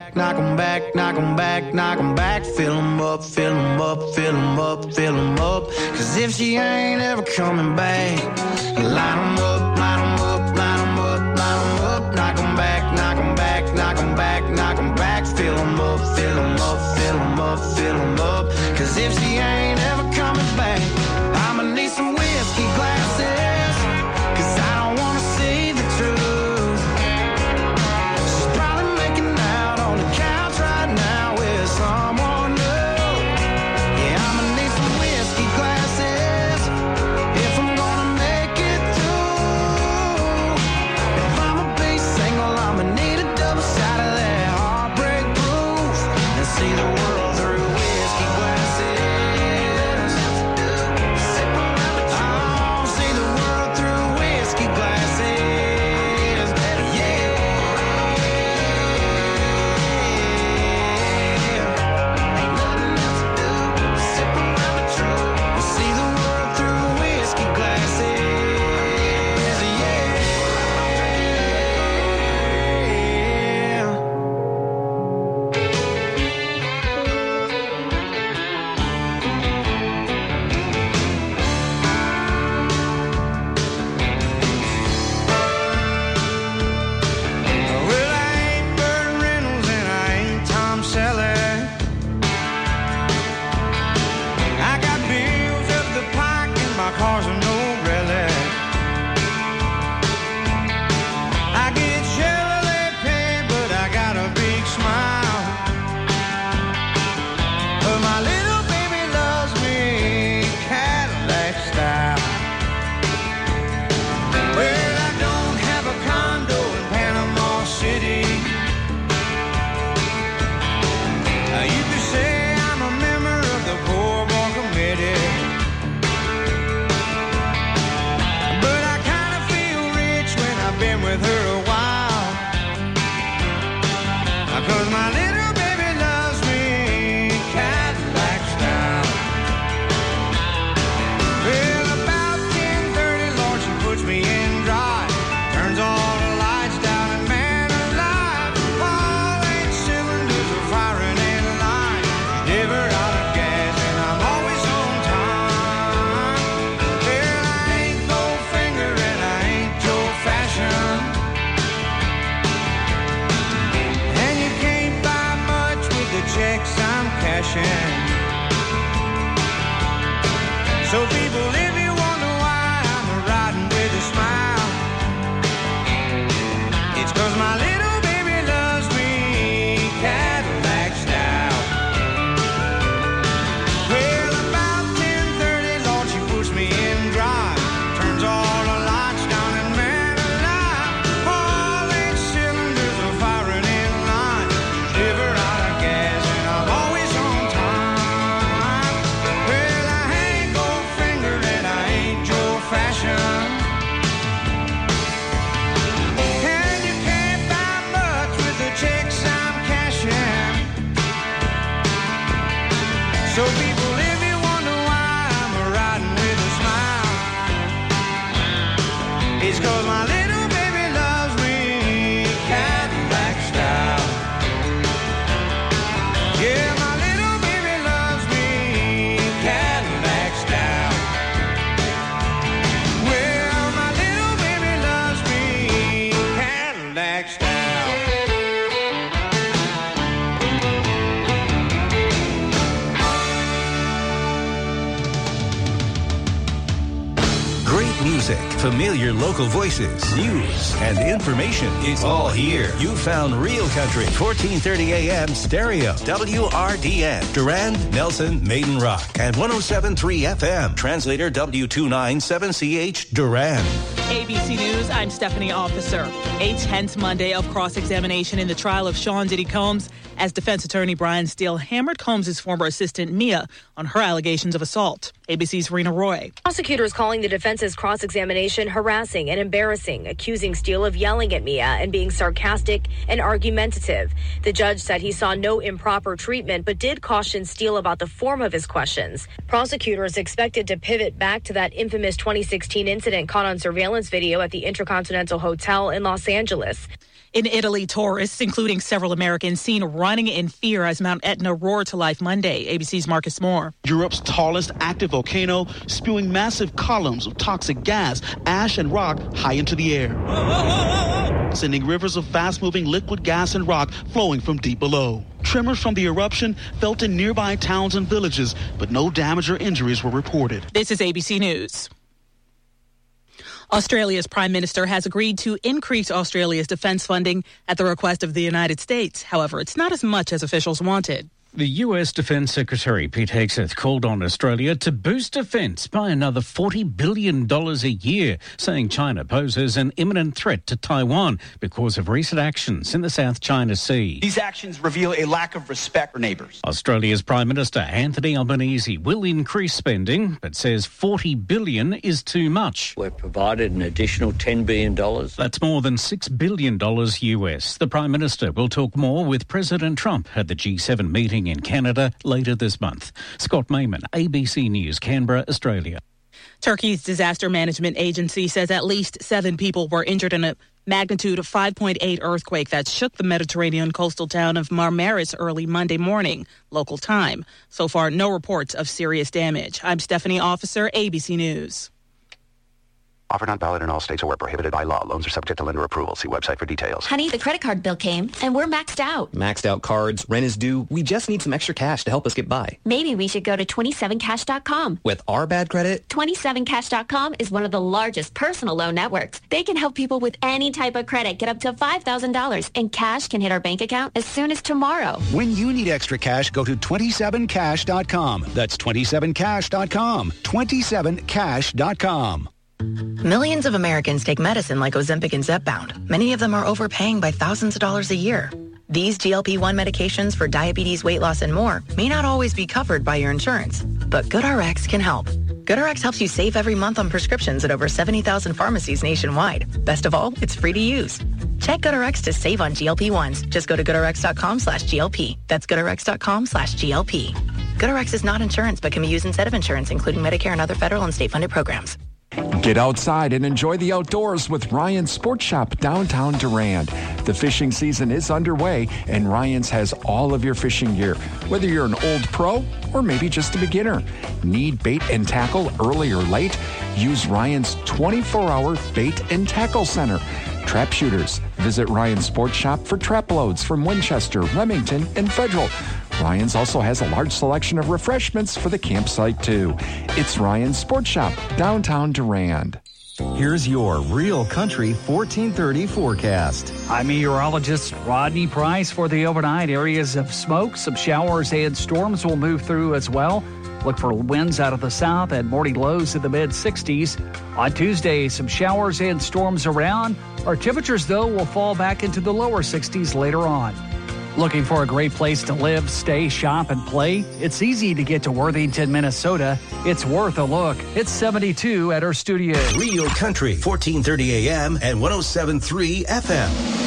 back, knock 'em back, knock 'em back, knock 'em back. Fill 'em up, fill 'em up, fill 'em up, fill 'em up. 'Cause if she ain't ever coming back, line 'em up, line 'em up, line 'em up, line 'em up. Knock 'em back, knock 'em back, knock 'em back, knock 'em back. Fill 'em up, fill 'em up, fill 'em up, fill 'em up. 'Cause if she ain't ever coming back, I'ma need some whiskey glasses. 'Cause I don't wanna see the truth. She's probably making out on the couch right now with someone new. Yeah, I'ma need some whiskey glasses if I'm gonna make it through. If I'ma be single, I'ma need a double shot of that heartbreak proof and see the world through whiskey glasses. Oh, see the world through whiskey glasses. Yeah. Ain't nothing else to do but sip around the truth and see the world through whiskey glasses. Yeah. Well, I ain't Burt Reynolds and I ain't Tom Selleck. I got bills up the pike and my car's a no relic. I get Chevrolet paid, but I got a big smile. But my little baby loves me Cadillac style. Well, I don't have a condo in Panama City. You could say I'm a member of the Boardwalk Committee. But I kind of feel rich when I've been with her a while. 'Cause my little baby loves me Cadillac style. Well, about 10:30, Lord, she puts me in drive. Turns all the lights down and man alive, all 8 cylinders are firing in line. Never out of gas and I'm always on time. Well, I ain't Goldfinger and I ain't Joe Fashion. And you can't buy much with the checks I'm cashing. So people, if you wonder why I'm riding with a smile, it's 'cause my little baby loves me Cadillac style. Well, about 10:30, Lord, she puts me in drive. Turns all the lights down and man alive, all 8 cylinders are firing in line. Never out of gas and I'm always on time. Well, I ain't Goldfinger and I ain't Joe Fashion. And you can't buy much with the checks I'm cashing. So people, if you wonder why I'm riding with a smile, it's 'cause my little baby loves me Cadillac style. Yeah, my little baby loves me Cadillac style. Well, my little baby loves me Cadillac style. Great music, familiar local voices, news, and information. It's all here. You found Real Country, 1430 AM stereo. WRDN, Durand, Nelson, Maiden Rock, and 107.3 FM. Translator W297CH, Durand. ABC News, I'm Stephanie Officer. A tense Monday of cross-examination in the trial of Sean Diddy Combs as defense attorney Brian Steele hammered Combs' former assistant Mia on her allegations of assault. ABC's Rena Roy. Prosecutors calling the defense's cross-examination harassing and embarrassing, accusing Steele of yelling at Mia and being sarcastic and argumentative. The judge said he saw no improper treatment, but did caution Steele about the form of his questions. Prosecutors expected to pivot back to that infamous 2016 incident caught on surveillance video at the Intercontinental Hotel in Los Angeles. In Italy, tourists, including several Americans, seen running in fear as Mount Etna roared to life Monday. ABC's Marcus Moore. Europe's tallest active volcano spewing massive columns of toxic gas, ash, and rock high into the air, sending rivers of fast-moving liquid gas and rock flowing from deep below. Tremors from the eruption felt in nearby towns and villages, but no damage or injuries were reported. This is ABC News. Australia's Prime Minister has agreed to increase Australia's defense funding at the request of the United States. However, it's not as much as officials wanted. The U.S. Defense Secretary Pete Hegseth called on Australia to boost defense by another $40 billion a year, saying China poses an imminent threat to Taiwan because of recent actions in the South China Sea. These actions reveal a lack of respect for neighbours. Australia's Prime Minister Anthony Albanese will increase spending, but says $40 billion is too much. We've provided an additional $10 billion. That's more than $6 billion US. The Prime Minister will talk more with President Trump at the G7 meeting in Canada later this month. Scott Mayman, ABC News, Canberra, Australia. Turkey's disaster management agency says at least 7 people were injured in a magnitude of 5.8 earthquake that shook the Mediterranean coastal town of Marmaris early Monday morning, local time. So far, no reports of serious damage. I'm Stephanie Officer, ABC News. Offer not valid in all states or where prohibited by law. Loans are subject to lender approval. See website for details. Honey, the credit card bill came, and we're maxed out. Maxed out cards, rent is due. We just need some extra cash to help us get by. Maybe we should go to 27cash.com. With our bad credit? 27cash.com is one of the largest personal loan networks. They can help people with any type of credit get up to $5,000, and cash can hit our bank account as soon as tomorrow. When you need extra cash, go to 27cash.com. That's 27cash.com. 27cash.com. Millions of Americans take medicine like Ozempic and Zepbound. Many of them are overpaying by thousands of dollars a year. These GLP-1 medications for diabetes, weight loss, and more may not always be covered by your insurance, but GoodRx can help. GoodRx helps you save every month on prescriptions at over 70,000 pharmacies nationwide. Best of all, it's free to use. Check GoodRx to save on GLP-1s. Just go to GoodRx.com/GLP. That's GoodRx.com/GLP. GoodRx is not insurance, but can be used instead of insurance, including Medicare and other federal and state-funded programs. Get outside and enjoy the outdoors with Ryan's Sports Shop downtown Durand. The fishing season is underway, and Ryan's has all of your fishing gear. Whether you're an old pro or maybe just a beginner. Need bait and tackle early or late? Use Ryan's 24-hour bait and tackle center. Trap shooters. Visit Ryan's Sports Shop for trap loads from Winchester, Remington, and Federal. Ryan's also has a large selection of refreshments for the campsite, too. It's Ryan's Sports Shop, downtown Durand. Here's your Real Country 1430 forecast. I'm meteorologist Rodney Price for the overnight. Areas of smoke, some showers and storms will move through as well. Look for winds out of the south and morning lows in the mid-60s. On Tuesday, some showers and storms around. Our temperatures, though, will fall back into the lower 60s later on. Looking for a great place to live, stay, shop, and play? It's easy to get to Worthington, Minnesota. It's worth a look. It's 72 at our studio. Real Country, 1430 AM and 107.3 FM.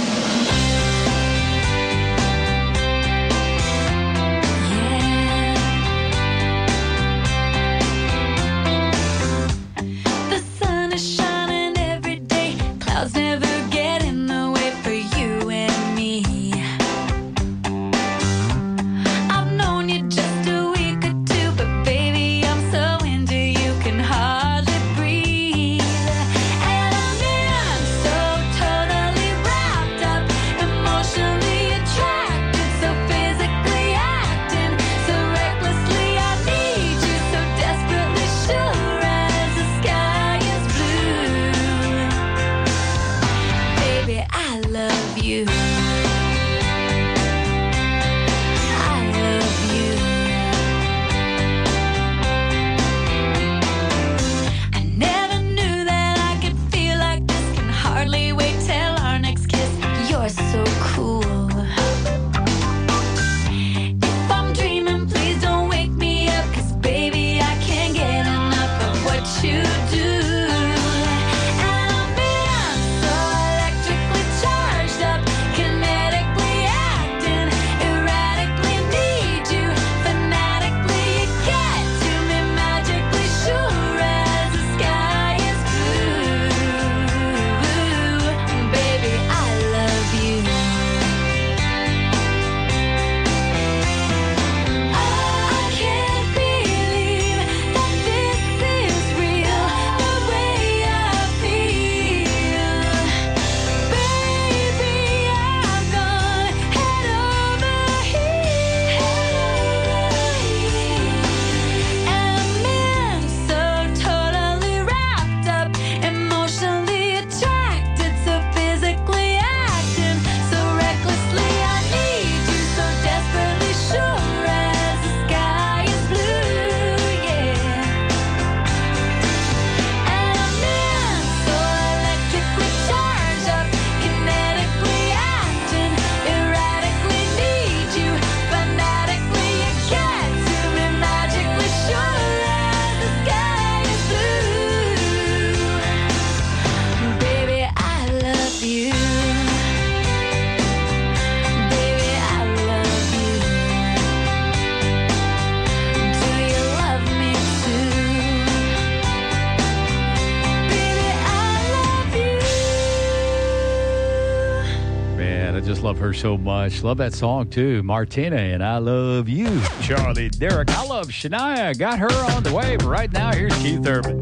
her so much. Love that song, too. Martina and I Love You. Charlie Derrick, I Love Shania. Got her on the way. But right now, here's Keith Urban.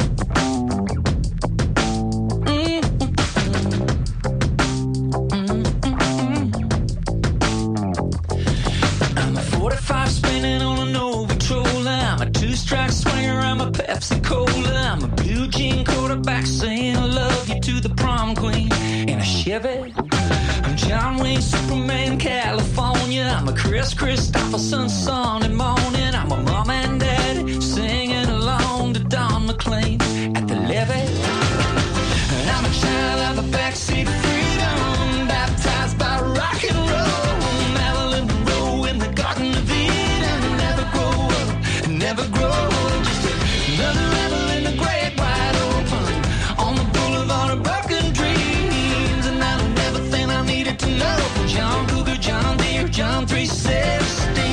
I'm a 45 spinning on an old patroller. I'm a two-strike swinger. I'm a Pepsi Cola. I'm a blue jean quarterback saying I love you to the prom queen in a Chevy. I'm John Wayne, Superman, California. I'm a Chris Christopherson Sunday morning. I'm a mom and dad singing along to Don McLean at the levee. And I'm a child of a backseat freedom, baptized by rock and roll. Marilyn Monroe in the Garden of Eden. Never grow up, never grow old. Just another rebel in the great wide open on the boulevard of broken dreams. And I learned everything I needed to know from John Cougar, John Deere, John 316.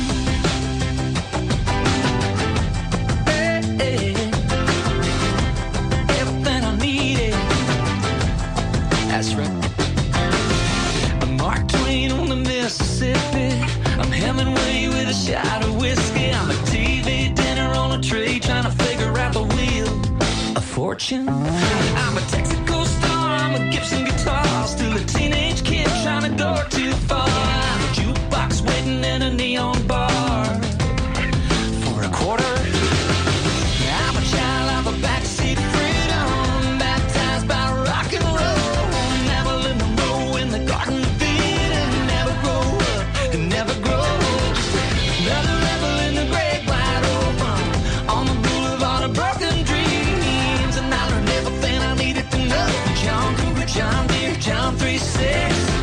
Everything I needed. That's right. I'm Mark Twain on the Mississippi. I'm Hemingway with a shot of whiskey. I'm a TV dinner on a tray trying to figure out the wheel of fortune. I'm a Texaco star. I'm a Gibson guitar. Still a teenage kid trying to go too far. I'm a jukebox waiting in a neon bar for a quarter. I'm a child of a backseat freedom, baptized by rock and roll. Marilyn Monroe in the Garden of Eden. Never grow up, never grow old. Just another rebel in the great wide open on the boulevard of broken dreams. And I learned everything I needed to know. John Cougar, John Deere, John 316.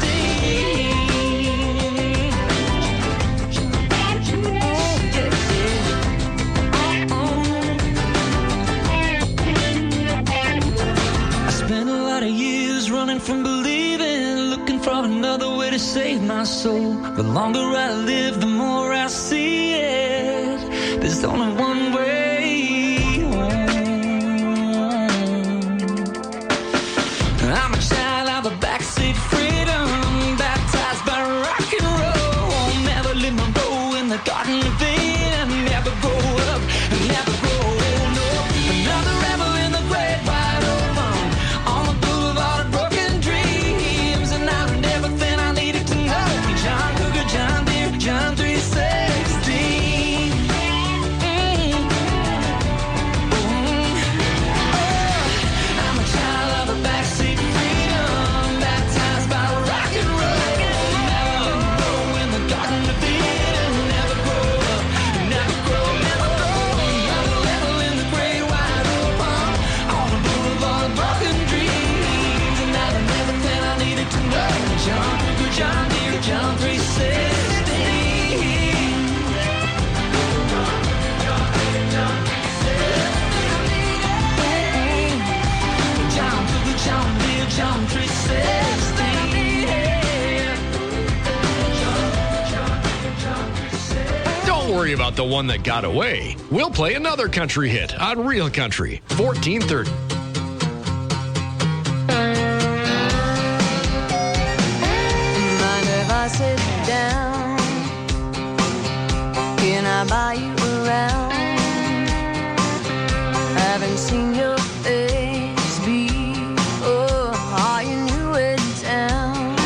I spent a lot of years running from believing, looking for another way to save my soul. The longer I live, the more I see it. There's only one way home. I'm a child of a backseat freedom, baptized by rock and roll. Marilyn Monroe in the Garden of Eden. Never grow up, never grow old. No, another rebel in the great wide open on the boulevard of broken dreams. And I learned everything I needed to know. John Cougar, John Deere, John 316. I'm a child of a backseat freedom, baptized by rock and roll. Marilyn Monroe in the Garden of Eden. Never grow up, never grow, never grow. Another rebel in the great wide open on the boulevard of broken dreams. And I learned everything I needed to know. John Cougar, John Deere, John 316. John Cougar, John Deere, John 316. Don't worry about the one that got away. We'll play another country hit on Real Country 1430. Mind if I sit down? Can I buy you around? Haven't seen your face before. Are you new in town?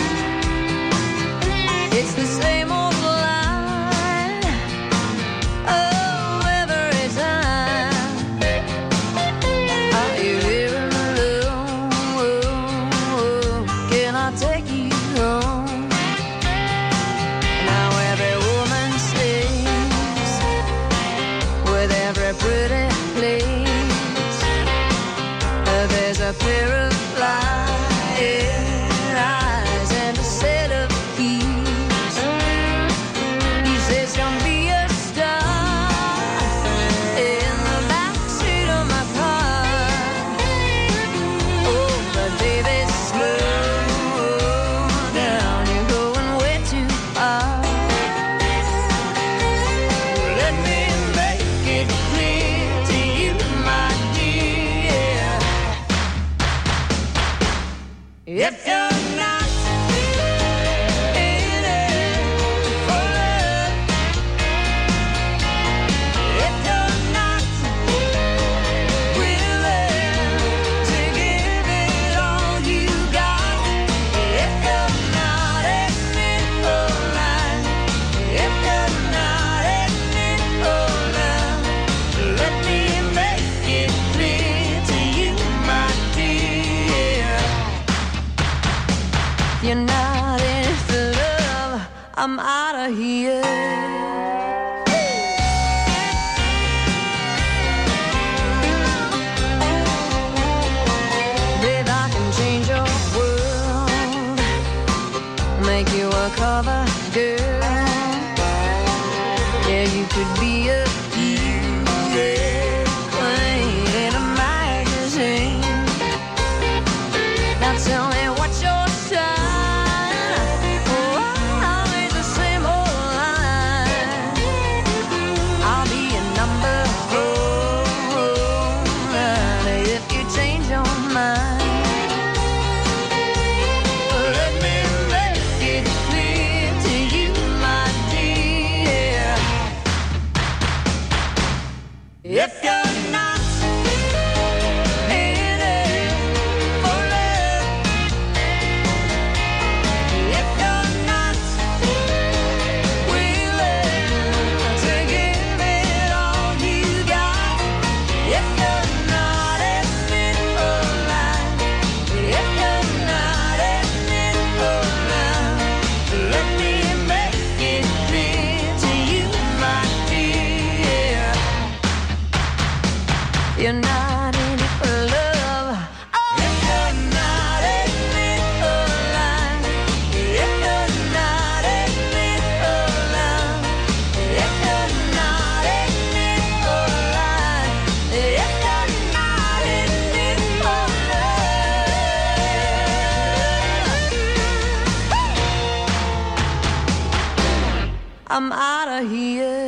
It's the same old line. Oh, every time. Are you here alone? Can I take you home? Now every woman stays with every pretty place. of here. Babe, I can change your world, make you a cover girl. Yeah, you could be a queen in a magazine. Now tell me what's your sign? Oh, always the same old line. I'll be a number 4 if you change your mind. Let me make it clear to you, my dear. If you're not in it for love, if you're not willing to give it all you got, if you're not in it for life, if you're not in it for love, let me make it clear to you, my dear. You're not in it for love. If you're not in it for life, if you're not in it for love, if you're not in it for life, if you're not in it for love, I'm out of here.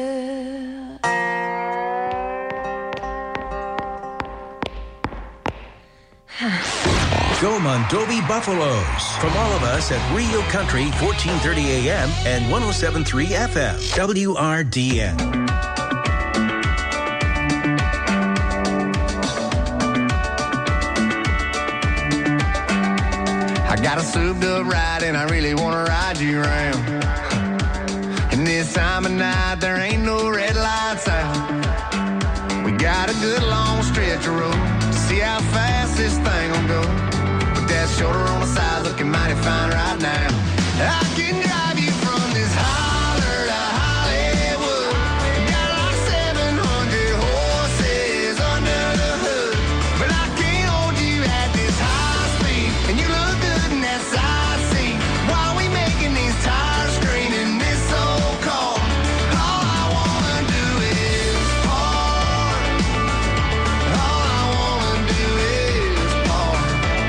Go Mondovi Buffaloes. From all of us at Rio Country, 1430 AM and 107.3 FM. WRDN. I got a souped up ride and I really want to ride you around. And this time of night there ain't no red lights out. We got a good long stretch of road to see how fast this thing will go. With that shoulder on the side looking mighty fine right now. I can drive you from this holler to Hollywood. Got like 700 horses under the hood. But I can't hold you at this high speed. And you look good in that side seat. While we making these tires scream in this old car. All I wanna do is park. All I wanna do is park.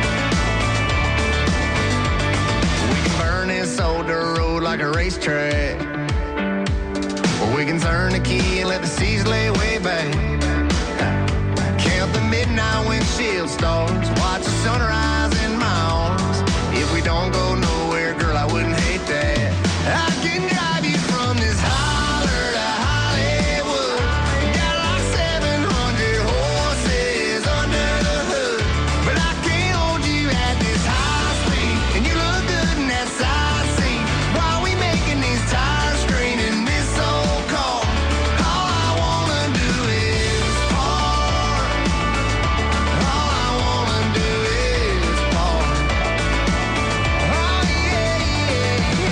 We can burn this old dirt road like a racetrack. Or we can turn the key and let the seas lay way back. Count the midnight windshield stars. Watch the sunrise in my arms. If we don't go nowhere, girl, I wouldn't hate that. I can drive you from this holler to Hollywood. Got like 700 horses under the hood. But I can't hold you at this high speed. And you look good in that side seat. While we making these tires scream in this old car. All I wanna do is park. All I wanna do is park. Oh yeah, yeah,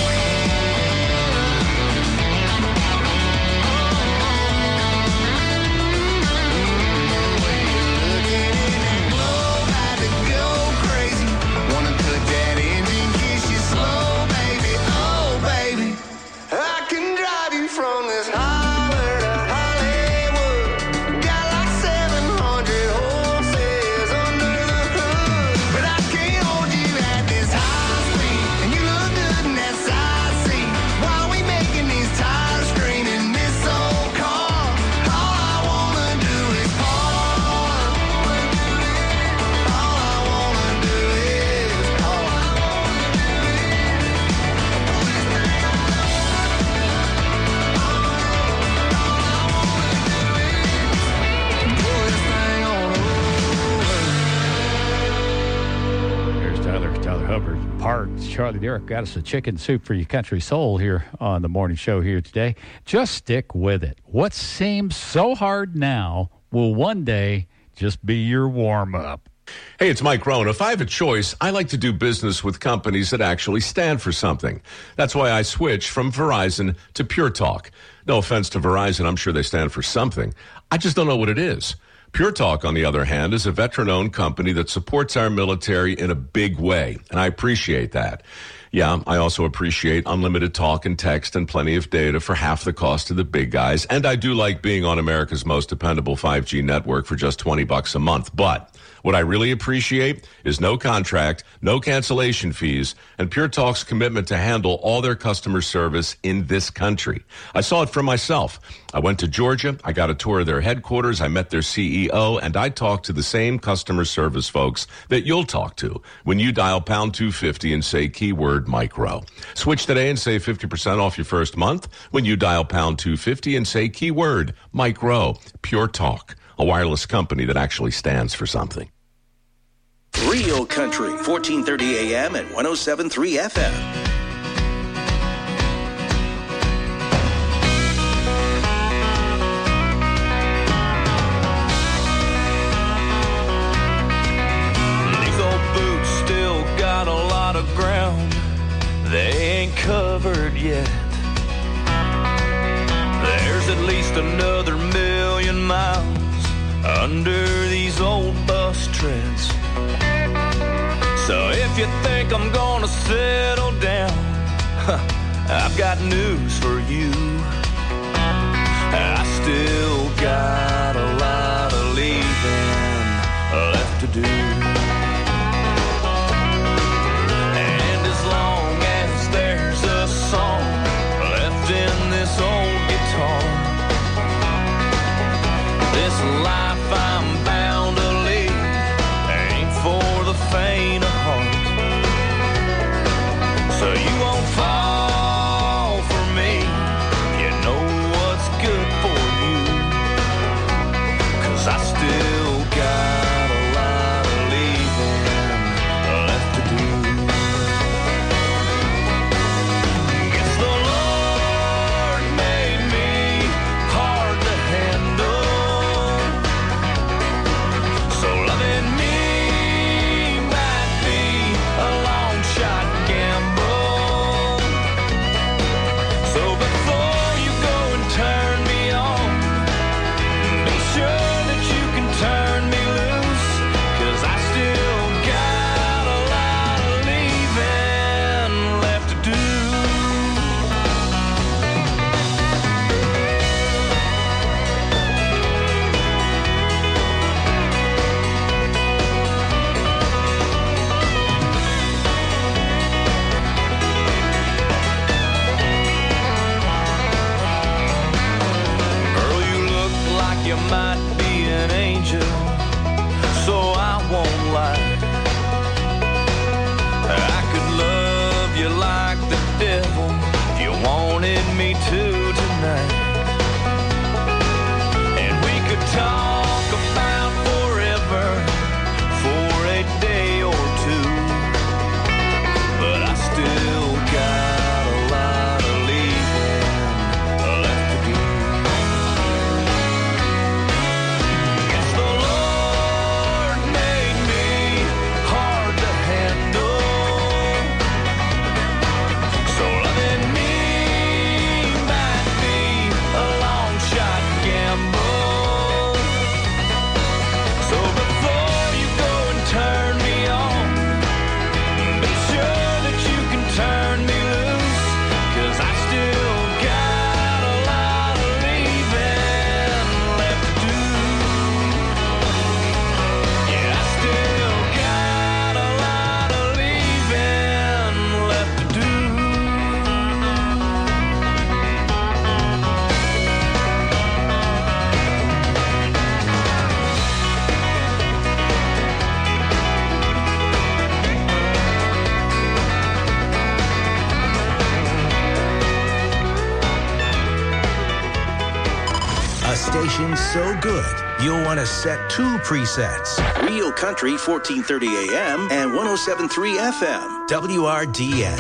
Looking in that glow, about to go crazy. Wanna put that engine, kiss you slow, baby. Oh, baby. I can drive you from this holler to Hollywood. Got like 700 horses under the hood. But I can't hold you at this high speed. And you look good in that side seat. While we making these tires scream in this old car. All I wanna do is park. All I wanna do is park. Pull this thing on over. There's Tyler Hubbard. Parks. Charlie Derrick got us a chicken soup for your country soul here on the morning show here today. Just stick with it. What seems so hard now will one day just be your warm-up. Hey, it's Mike Rohn. If I have a choice, I like to do business with companies that actually stand for something. That's why I switched from Verizon to Pure Talk. No offense to Verizon, I'm sure they stand for something. I just don't know what it is. Pure Talk, on the other hand, is a veteran-owned company that supports our military in a big way, and I appreciate that. Yeah, I also appreciate unlimited talk and text and plenty of data for half the cost of the big guys, and I do like being on America's most dependable 5G network for just $20 a month, but what I really appreciate is no contract, no cancellation fees, and Pure Talk's commitment to handle all their customer service in this country. I saw it for myself. I went to Georgia, I got a tour of their headquarters, I met their CEO, and I talked to the same customer service folks that you'll talk to when you dial pound 250 and say keyword Mike Rowe. Switch today and save 50% off your first month when you dial pound 250 and say keyword Mike Rowe. Pure Talk, a wireless company that actually stands for something. Real Country, 1430 AM and 107.3 FM. These old boots still got a lot of ground they ain't covered yet. There's at least another 1,000,000 miles under these old bus treads. So if you think I'm gonna settle down, I've got news for you. I still got a lot of leaving left to do. And as long as there's a song left in this old guitar, this life I'm bound to lead ain't for the faint of heart. So you won't fall for me, you know what's good for you, 'cause I still got a lot of leaving left to do. Guess the Lord made me hard to handle, so loving me might be a long shot gamble. So before you go and turn me on, be sure that you can turn me loose, 'cause I still got a lot of leaving left to do. Girl, you look like you might be an angel, so I won't lie. I could love you like the devil if you wanted me to tonight. And we could talk about forever for a day or two, but I still got a lot of leaving left to do. Guess the Lord made me hard to handle, so loving me might be a long shot gamble. So before you go and turn me on, be sure that you can turn me loose, 'cause I still got a lot of leaving left to do. Yeah, I still got a lot of leaving left to do. A station so good, you'll want to set 2 presets. Real Country, 1430 AM and 107.3 FM. WRDN.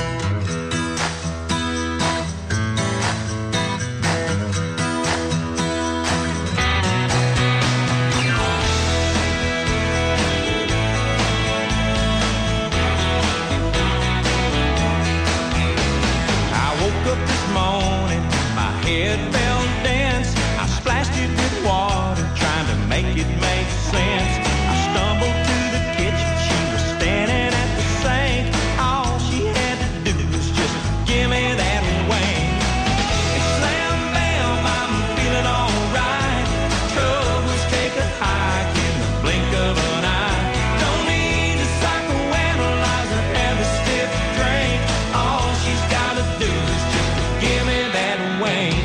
head felt dense. I splashed it with water, trying to make it make sense. I stumbled to the kitchen, she was standing at the sink. All she had to do was just give me that wing. And slam bam, I'm feeling alright. Troubles take a hike in the blink of an eye. Don't need a psychoanalyze or every stiff drink. All she's gotta do is just give me that wing.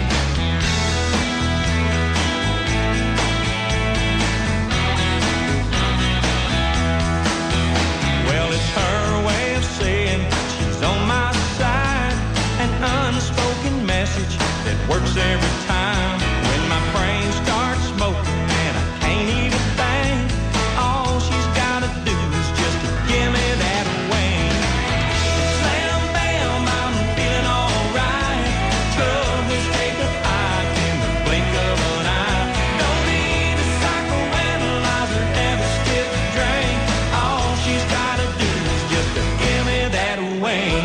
Well, it's her way of saying she's on my side. An unspoken message that works every time. When my brain starts smoking and I can't even think, all she's gotta do is just give me that wing. And slam bam, I'm feeling alright. Troubles take a hike in the blink of an eye. Don't need a psychoanalyzer, every stiff drink. All she's gotta do is just give me that wing.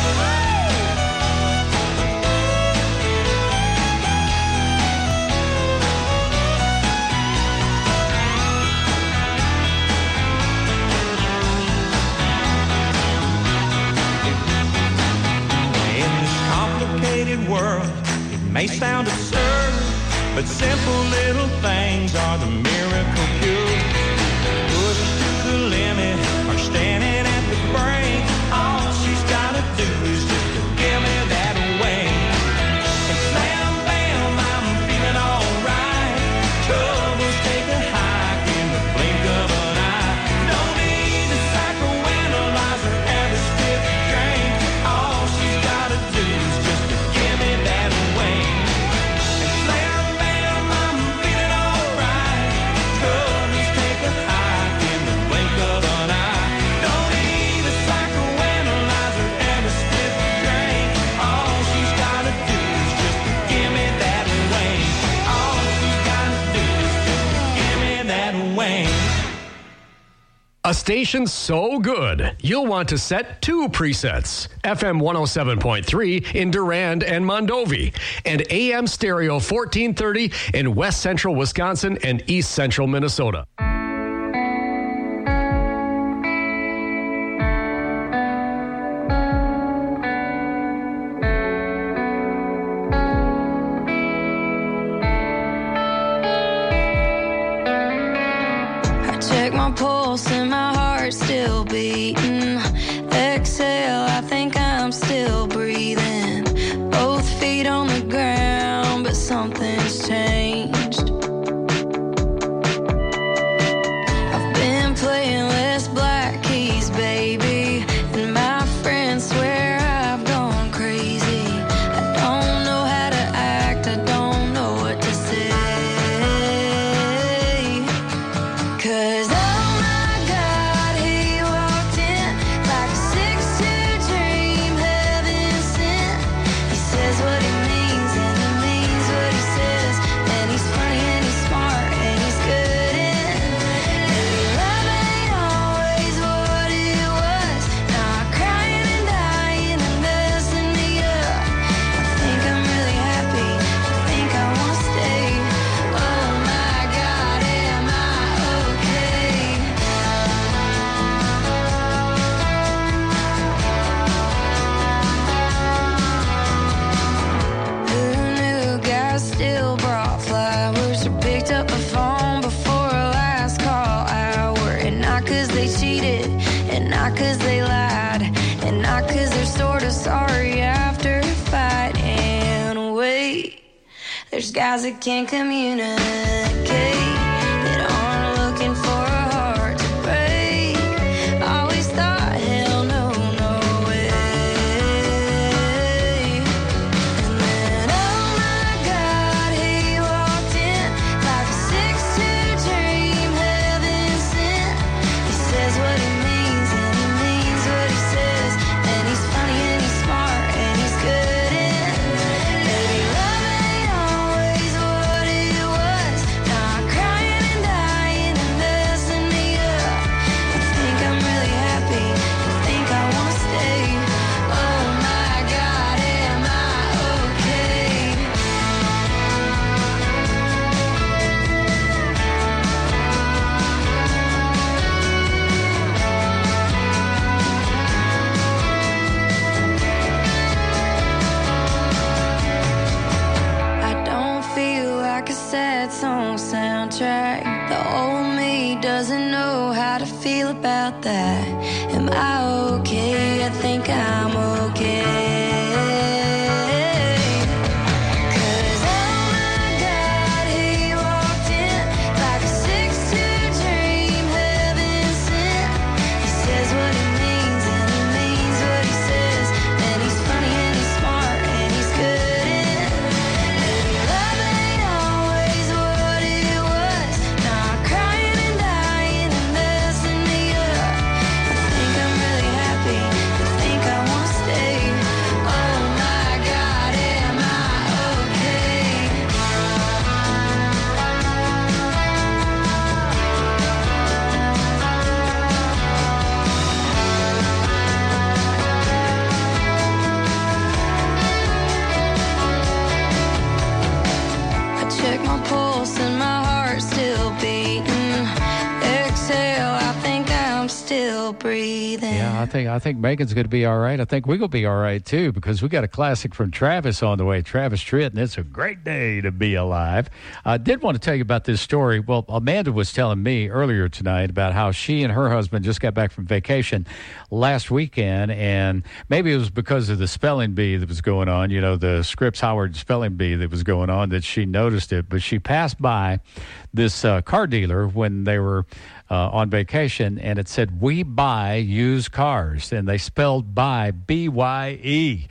In this complicated world, it may sound absurd, but simple little things are the miracle cure. Pushed to the limit or standing at the brink, all she's gotta do is just give me that wing. And slam bam, I'm feeling alright. Troubles take a hike in the blink of an eye. Don't need a psychoanalyzer, every stiff drink. All she's gotta do is just give me that wing. And slam bam, I'm feeling alright. Troubles take a hike in the blink of an eye. Don't need a psychoanalyzer, every stiff drink. All she's gotta do is just give me that wing. All she's gotta do is just give me that wing. A station so good, you'll want to set 2 presets. FM 107.3 in Durand and Mondovi, and AM stereo 1430 in West Central Wisconsin and East Central Minnesota. I check my pulse and my heart's still beating. Exhale, I think I'm still breathing. Both feet on the ground, but something's changed. I've been playing less black keys, baby, and my friends swear I've gone crazy. I don't know how to act, I don't know what to say. 'Cause oh my God, he walked in like a 6'2" dream, heaven sent. He says what he means and he means what he says. And he's funny and he's smart and he's good in. Maybe love ain't always what it was. Not crying and dying and messing me up. I think I'm really happy, I think I wanna stay. Oh my God, am I okay? Who knew guys still brought flowers or picked up the phone before a last call hour? And not 'cause they cheated, and not 'cause they lied, and not 'cause they're sort of sorry after a fight. And wait, there's guys that can't communicate, that aren't looking for a heart to break. Always thought, hell no, no way. And then, oh my God, he walked in like a 6'2" dream, heaven sent. He says what he means and he means what he says. And he's funny and he's smart and he's good in. Maybe love ain't always what it was. Not crying feel about that? Am I okay? I think I'm okay. Breathing. Yeah, I think Megan's going to be all right. I think we're going to be all right, too, because we got a classic from Travis on the way. Travis Tritt, and it's a great day to be alive. I did want to tell you about this story. Well, Amanda was telling me earlier tonight about how she and her husband just got back from vacation last weekend, and maybe it was because of the spelling bee that was going on, you know, the Scripps Howard spelling bee that was going on, that she noticed it. But she passed by this car dealer when they were on vacation, and it said, "We buy used cars," and they spelled "buy" B-Y-E.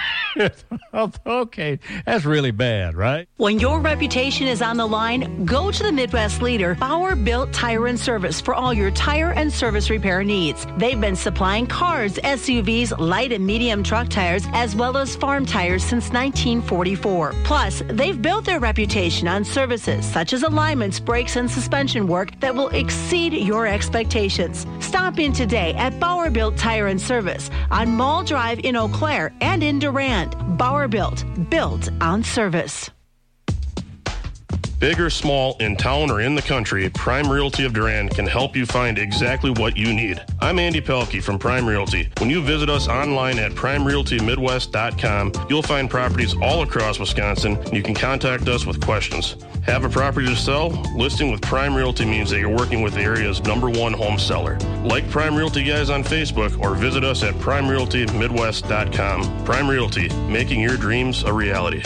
Okay, that's really bad, right? When your reputation is on the line, go to the Midwest leader, Bauer Built Tire and Service, for all your tire and service repair needs. They've been supplying cars, SUVs, light and medium truck tires, as well as farm tires since 1944. Plus, they've built their reputation on services such as alignments, brakes, and suspension work that will exceed your expectations. Stop in today at Bauer Built Tire and Service on Mall Drive in Eau Claire and in Durand. Bauer Built on service. Big or small, in town or in the country, Prime Realty of Durand can help you find exactly what you need. I'm Andy Pelkey from Prime Realty. When you visit us online at primerealtymidwest.com, you'll find properties all across Wisconsin, and you can contact us with questions. Have a property to sell? Listing with Prime Realty means that you're working with the area's #1 home seller. Like Prime Realty guys on Facebook or visit us at primerealtymidwest.com. Prime Realty, making your dreams a reality.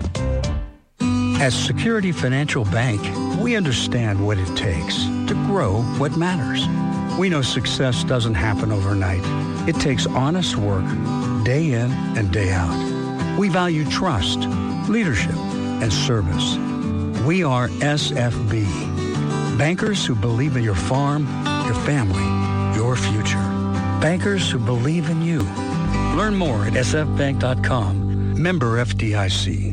At Security Financial Bank, we understand what it takes to grow what matters. We know success doesn't happen overnight. It takes honest work, day in and day out. We value trust, leadership, and service. We are SFB, bankers who believe in your farm, your family, your future. Bankers who believe in you. Learn more at sfbank.com. Member FDIC.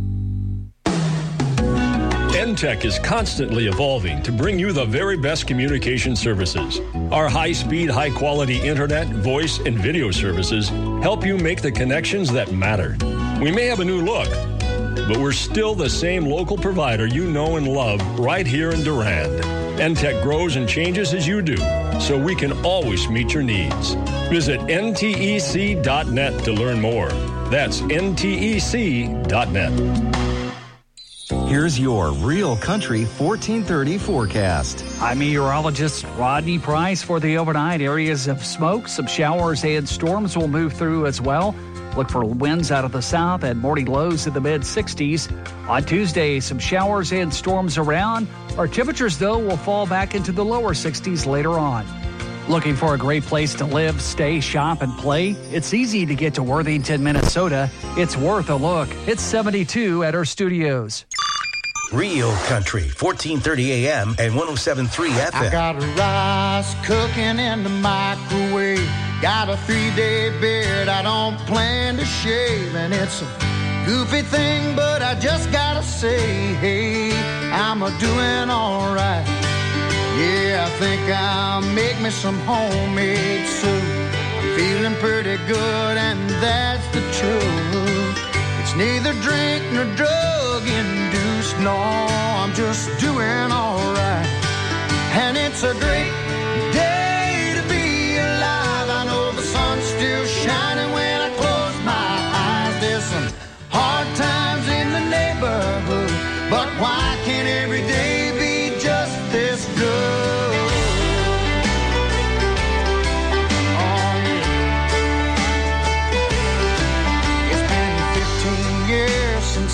NTEC is constantly evolving to bring you the very best communication services. Our high-speed, high-quality internet, voice, and video services help you make the connections that matter. We may have a new look, but we're still the same local provider you know and love right here in Durand. NTEC grows and changes as you do, so we can always meet your needs. Visit ntec.net to learn more. That's ntec.net. Here's your Real Country 1430 forecast. I'm meteorologist Rodney Price. For the overnight, areas of smoke, some showers and storms will move through as well. Look for winds out of the south and morning lows in the mid-60s. On Tuesday, some showers and storms around. Our temperatures, though, will fall back into the lower 60s later on. Looking for a great place to live, stay, shop, and play? It's easy to get to Worthington, Minnesota. It's worth a look. It's 72 at our studios. Real Country 1430 AM and 107.3 FM. I got rice cooking in the microwave. Got a 3-day beard I don't plan to shave. And it's a goofy thing, but I just gotta say, hey, I'm a-doing all right. Yeah, I think I'll make me some homemade soup. I'm feeling pretty good, and that's the truth. It's neither drink nor drug-induced, no, I'm just doing all right. And it's a great day to be alive. I know the sun's still shining when I close my eyes. There's some hard times in the neighborhood, but why can't every day be just this good?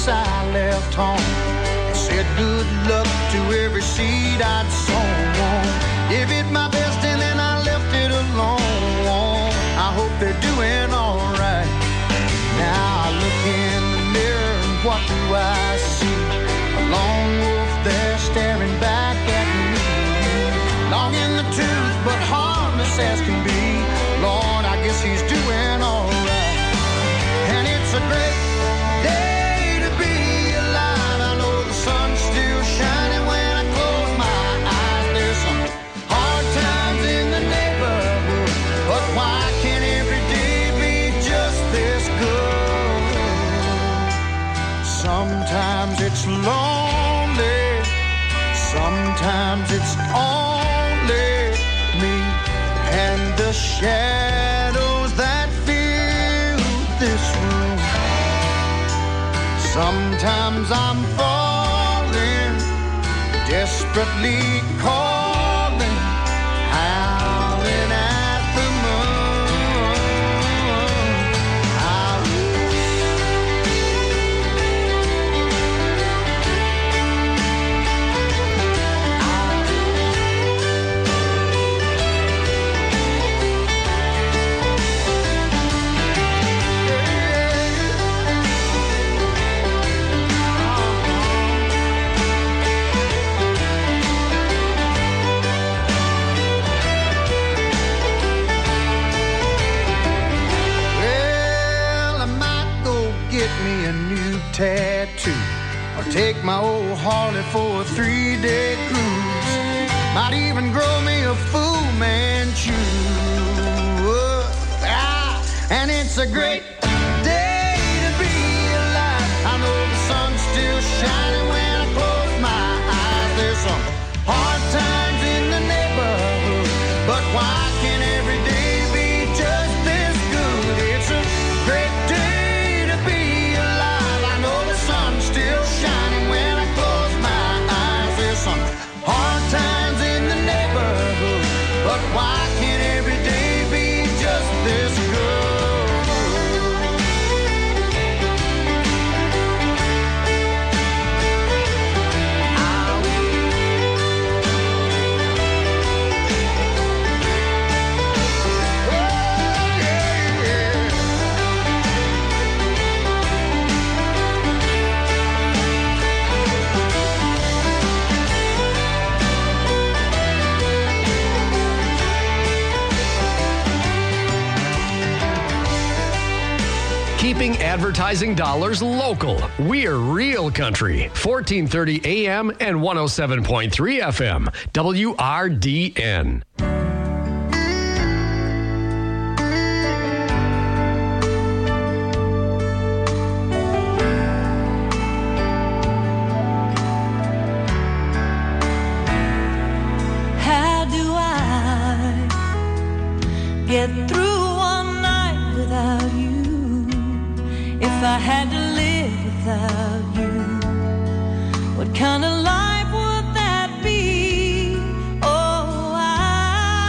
since I left home. They said good luck to every seed I'd sown. Gave it my best and then I left it alone. I hope they're doing all right. Now I look in the mirror and what do I see? A lone wolf there staring back at me. Long in the tooth but harmless as can be. Lord, I guess he's doing all right. And it's a great day to be alive. I know the sun's still shining when I close my eyes. There's some hard times in the neighborhood, but why can't every day be just this good? Sometimes it's lonely, sometimes it's only me and the shadows that fill this room. Sometimes I'm falling, desperately calling, howling at the moon. Tattoo, or take my old Harley for a 3-day cruise. Might even grow me a Fu Manchu. And it's a great day to be alive. I know the sun's still shining when I close my eyes. There's some hard times in the neighborhood, but why can't every day be just this good? It's a great day to be still shining when I close my eyes. There's some hard times in the neighborhood, but why can't every day be just this Keeping advertising dollars local. We're Real Country. 1430 AM and 107.3 FM. WRDN. How do I get through one night without you? If I had to live without you, what kind of life would that be? Oh, I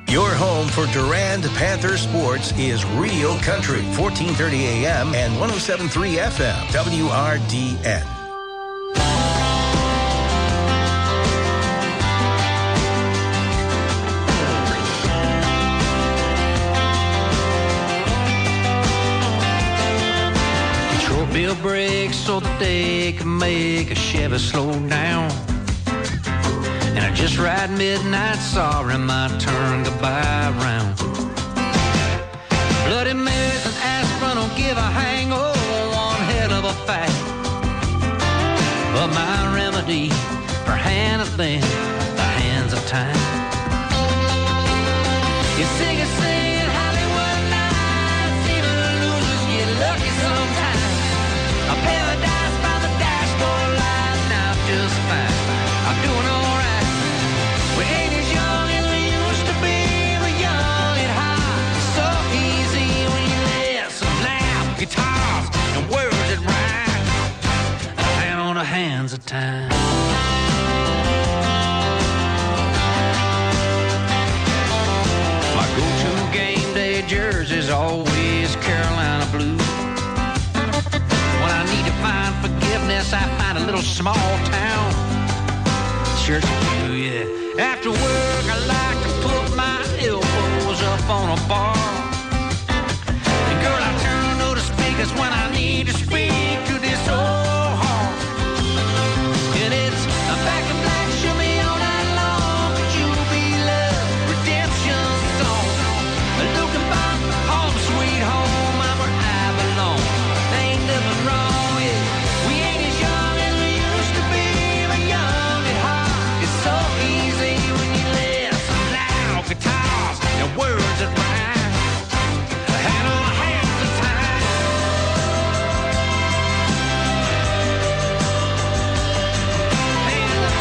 Your home for Durand Panther sports is Real Country, 1430 AM and 107.3 FM, WRDN. Control bill brakes so that they can make a Chevy slow down. And I just ride midnight, sorry, my turn goodbye round. Bloody Marys and aspirin don't give a hang, oh, one hell of a fight. But my remedy for handling the hands of time. You sing and sing in Hollywood nights, even losers get lucky sometimes. A paradise by the dashboard light, now just fine. I'm doing all right. We ain't as young as we used to be, but young and high. It's so easy when you listen loud guitars and words that rhyme. A hand on the hands of time. My go-to game day jersey's always Carolina blue. When I need to find forgiveness, I find a little small town church pew, yeah. After work, I like to put my elbows up on a bar. And girl, I turn on the speakers when I need to speak to this old heart. And it's a back in black, show me all night long. Could you be love, redemption song? Looking back, home sweet home, I'm where I belong. There ain't nothing wrong, yeah. We ain't as young as we used to be, but young at heart. It's so easy when you listen loud guitars and words that rhyme. A hand on the hands of time. Hands of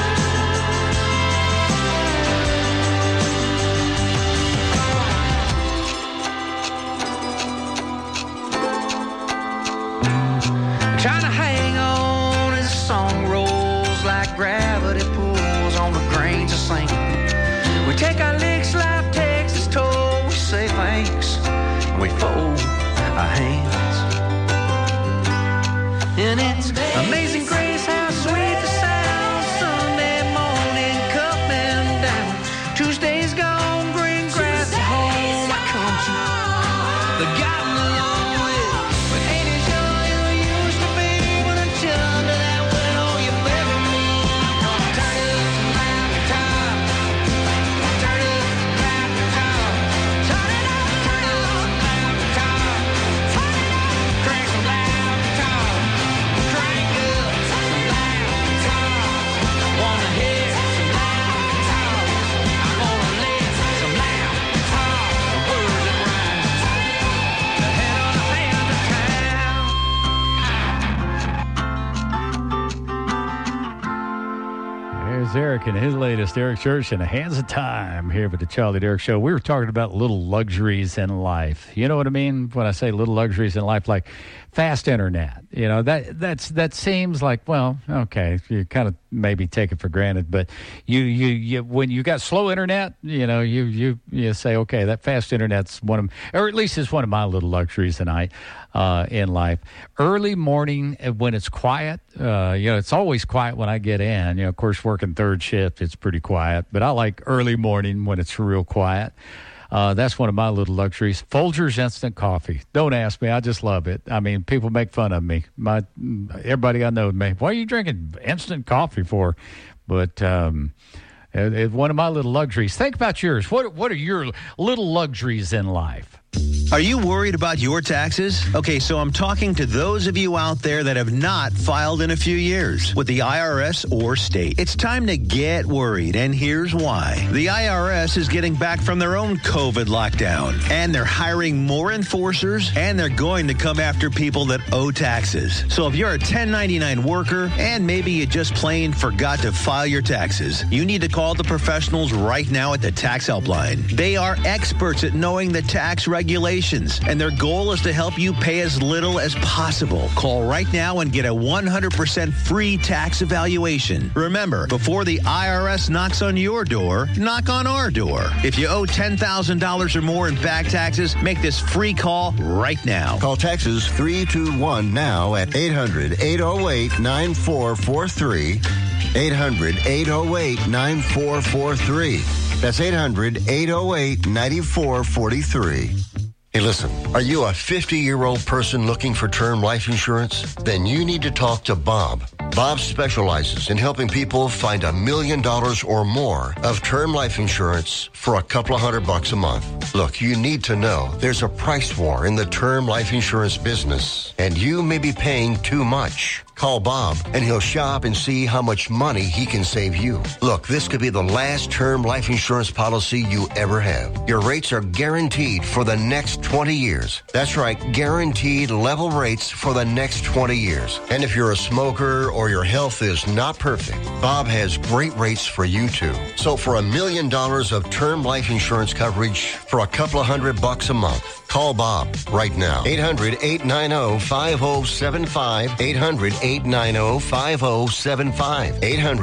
time. Trying to hang on as the song rolls like gravity pulls on the grains of sand. We take our licks like Texas toll. We say thanks and we fold our hands. And it's amazing grace how sweet the sound. Sunday morning coming down. Tuesday's gone, green grass at home. I come to the gotten along with. But ain't as young as we used to be. But until under that window, you better move. Turn it up some loud guitar. Turn it up some loud guitar. Turn it up some loud guitar. Turn it up, crank some loud guitar. Crank up some loud guitar. Wanna hear some loud guitar. I wanna live some loud guitar. Words that rhyme. The head on the hand of town. There's Eric and his latest, Eric Church and the Hands of Time here with the Charlie Derrick Show. We were talking about little luxuries in life. You know what I mean when I say little luxuries in life, like fast internet. You know, that seems like, well, okay, you kind of maybe take it for granted, but you when you got slow internet, you know, you say, okay, that fast internet's one of, or at least it's one of my little luxuries tonight in life. Early morning when it's quiet, you know, it's always quiet when I get in. You know, of course, working third shift, it's pretty quiet, but I like early morning when it's real quiet. That's one of my little luxuries. Folgers Instant Coffee. Don't ask me. I just love it. I mean, people make fun of me. Everybody I know, me, what are you drinking instant coffee for? But it's one of my little luxuries. Think about yours. What are your little luxuries in life? Are you worried about your taxes? Okay, so I'm talking to those of you out there that have not filed in a few years with the IRS or state. It's time to get worried, and here's why. The IRS is getting back from their own COVID lockdown, and they're hiring more enforcers, and they're going to come after people that owe taxes. So if you're a 1099 worker, and maybe you just plain forgot to file your taxes, you need to call the professionals right now at the Tax Helpline. They are experts at knowing the tax regulations regulations, and their goal is to help you pay as little as possible. Call right now and get a 100% free tax evaluation. Remember, before the IRS knocks on your door, knock on our door. If you owe $10,000 or more in back taxes, make this free call right now. Call Texas 321 now at 800-808-9443. 800-808-9443. That's 800-808-9443. Hey, listen, are you a 50-year-old person looking for term life insurance? Then you need to talk to Bob. Bob specializes in helping people find $1 million or more of term life insurance for a couple of $100 a month. Look, you need to know there's a price war in the term life insurance business, and you may be paying too much. Call Bob, and he'll shop and see how much money he can save you. Look, this could be the last term life insurance policy you ever have. Your rates are guaranteed for the next 20 years. That's right, guaranteed level rates for the next 20 years. And if you're a smoker or your health is not perfect, Bob has great rates for you too. So for $1 million of term life insurance coverage for a couple of $100 a month, call Bob right now. 800-890-5075. 800-890-5075.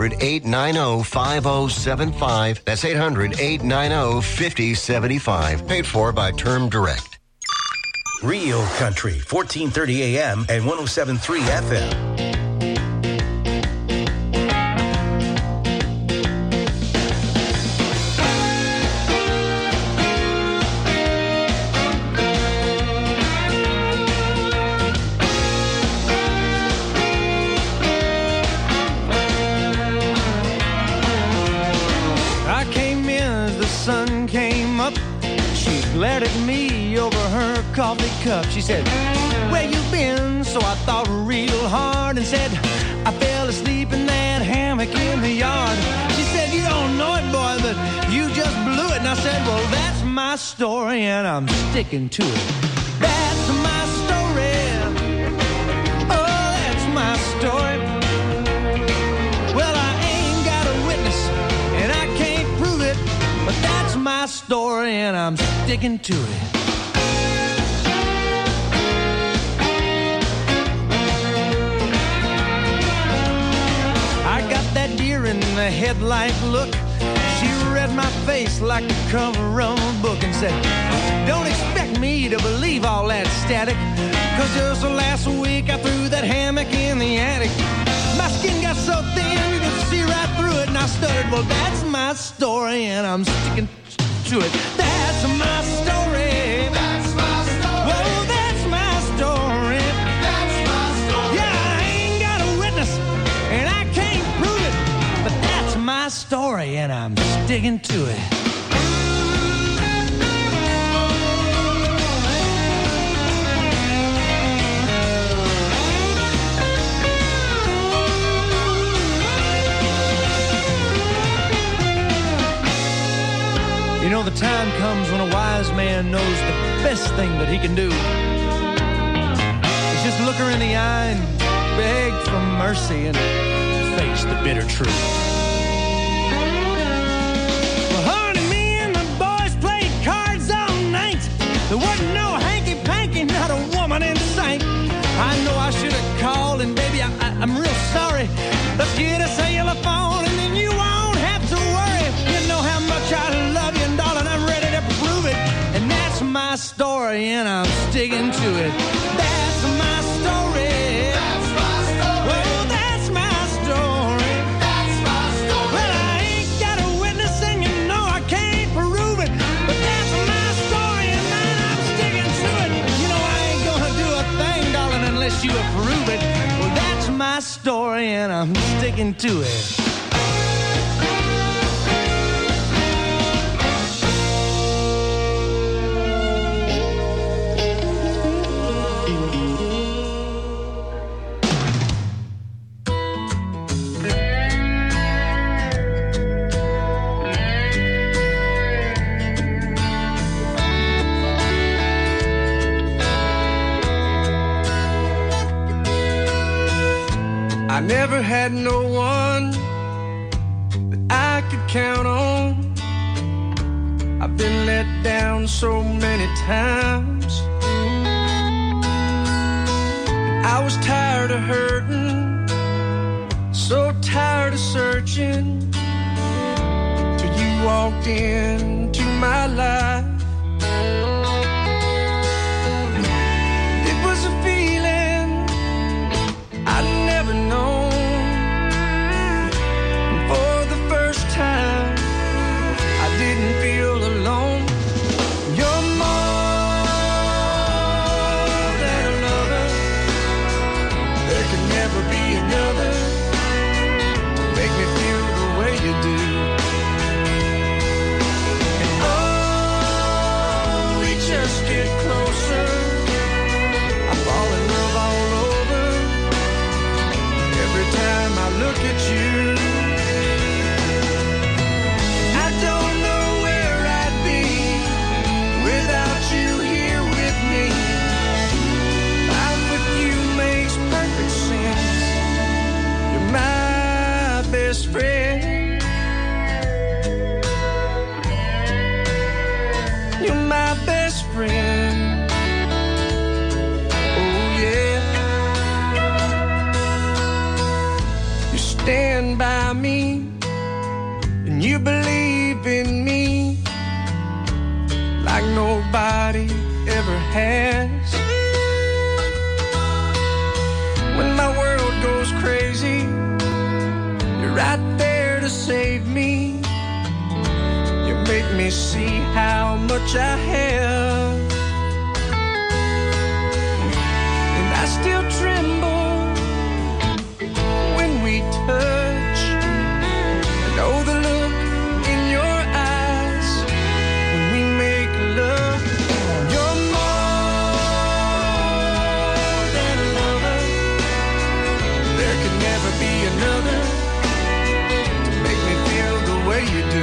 800-890-5075. That's 800-890-5075. Paid for by Term Direct. Real Country, 1430 AM and 107.3 FM. Glared at me over her coffee cup. She said, where you been? So I thought real hard and said, I fell asleep in that hammock in the yard. She said, you don't know it, boy, but you just blew it. And I said, well, that's my story and I'm sticking to it. That's my story. Oh, that's my story. Well, I ain't got a witness and I can't prove it, but that's my story and I'm sticking to it. I got that deer in the headlight look. She read my face like the cover of a book and said, don't expect me to believe all that static, cause just last week I threw that hammock in the attic. My skin got so thin you could see right through it, and I stuttered, well, that's my story and I'm sticking to it. That's my story. That's my story. Whoa, that's my story. That's my story. Yeah, I ain't got a witness and I can't prove it, but that's my story and I'm sticking to it. You know, the time comes when a wise man knows the best thing that he can do is just look her in the eye and beg for mercy and face the bitter truth. Well, honey, me and the boys played cards all night. There wasn't no hanky-panky, not a woman in sight. I know I should have called, and baby, I'm real sorry. Let's get a cellular phone, and then you won't have to worry. You know how much I love you, and darling, I'm ready to prove it. And that's my story, and I'm sticking to it. That's my story. That's my story. Well, that's my story. That's my story. Well, I ain't got a witness, and you know I can't prove it. But that's my story, and man, I'm sticking to it. You know I ain't gonna do a thing, darling, unless you approve it. Well, that's my story, and I'm sticking to it. I never had no one that I could count on. I've been let down so many times. I was tired of hurting, so tired of searching, till you walked into my life. It was a feeling I'd never known. For the first time, I didn't feel alone. You're more than a lover. There can never be another. Make me feel the way you do. And oh, we just get closer. I fall in love all over. Every time I look at you. I don't know where I'd be without you here with me. Life with you makes perfect sense. You're my best friend. You're my best friend. Oh yeah. You stand by me and you believe in me like nobody ever has. When my world goes crazy, you're right there to save me. You make me see how much I have. And I still tremble when we touch. I know the look in your eyes when we make love. You're more than a lover. There could never be another to make me feel the way you do.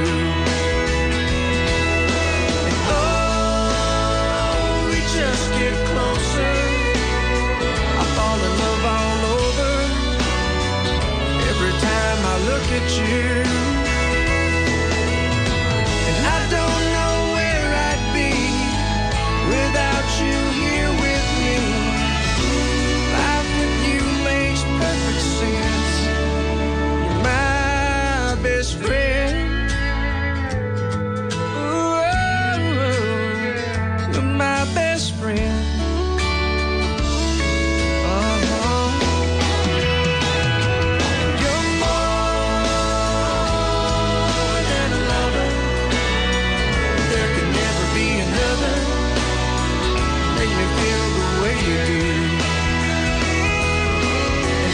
And oh, we just get closer. I fall in love all over. Every time I look at you. And I don't know where I'd be without you here with me. Life with you makes perfect sense. You're my best friend. Ooh, you're my best friend. You're more than a lover. There can never be another. Make me feel the way you do. And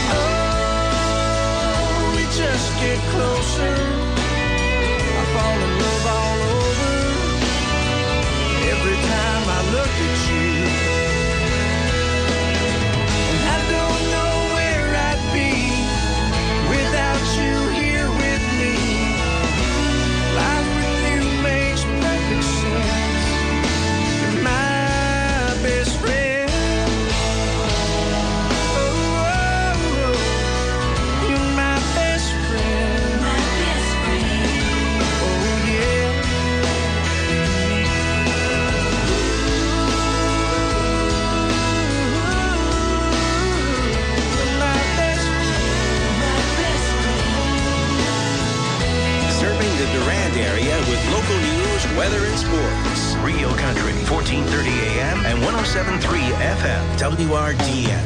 oh, we just get closer. I fall in love all over. Every time I look at you. And I don't know where I'd be without you here with me. Life with you makes perfect sense. You're my best friend. Oh, you're my best friend. My best friend. Oh yeah. You're my best friend. My best friend. Serving the Durand area with local news, weather, and sports. Rio Country, 1430 AM and 107.3 FM, WRDN.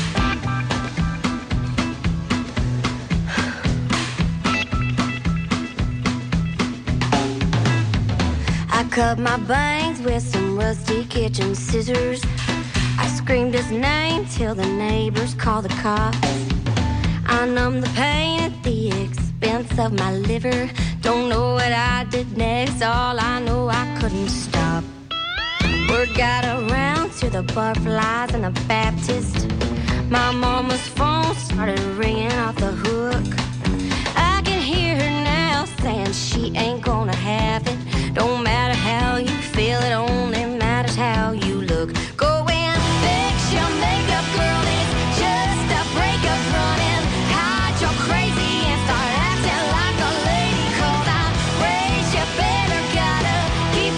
I cut my bangs with some rusty kitchen scissors. I screamed his name till the neighbors called the cops. I numbed the pain at the expense of my liver. Don't know what I did next. All I know, I couldn't stop. Word got around to the Barflies and the Baptist. My mama's phone started ringing off the hook. I can hear her now saying she ain't gonna have it. Don't matter how you feel, it only matters how you look. Go and fix your makeup, girl. It's just a breakup running. Hide your crazy and start acting like a lady. 'Cause I'm raised, you better gotta keep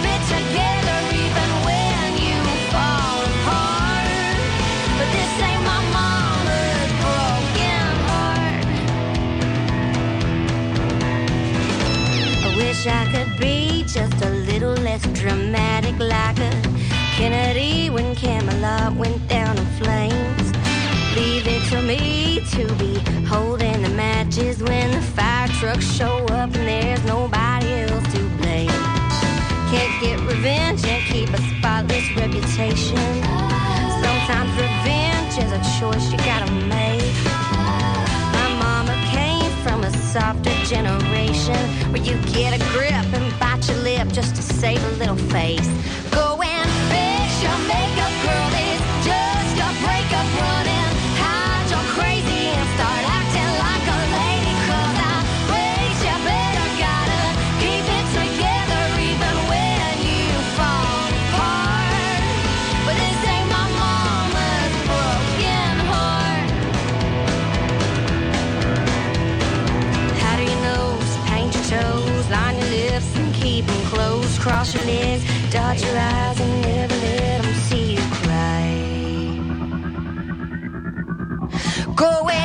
wish I could be just a little less dramatic, like a Kennedy when Camelot went down in flames. Leave it to me to be holding the matches when the fire trucks show up and there's nobody else to blame. Can't get revenge and keep a spotless reputation. Sometimes revenge is a choice you gotta make. My mama came from a softer generation where you get a grip and bite your lip just to save a little face. Go and fix your makeup, girl, it's just a breakup running. Hide your crazy and start acting like a lady, 'cause I raised you better, gotta keep it together even when you fall apart. But this ain't my mama's broken heart. Powder your nose, paint your toes, line your lips and keep them closed. Cross your legs, dot your eyes and never let them see you cry. Go away.